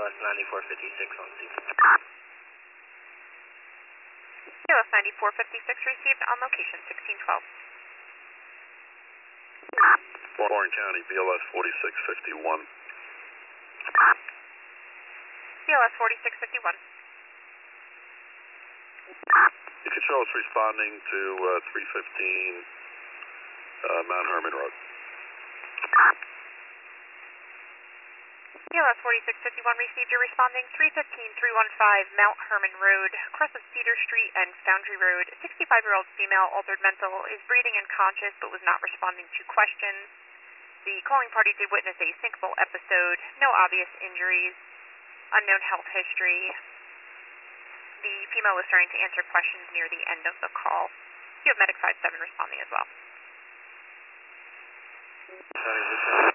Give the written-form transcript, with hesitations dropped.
BLS 9456 on scene. BLS 9456 received on location 1612. Warren County, BLS 4651. BLS 4651. You can show us responding to 315 Mount Herman Road. BLS 4651 received. You're responding 315-315 Mount Herman Road, across of Cedar Street and Foundry Road. 65-year-old female, altered mental, is breathing and conscious but was not responding to questions. The calling party did witness a syncopal episode, no obvious injuries, unknown health history. The female was starting to answer questions near the end of the call. You have Medic 57 responding as well.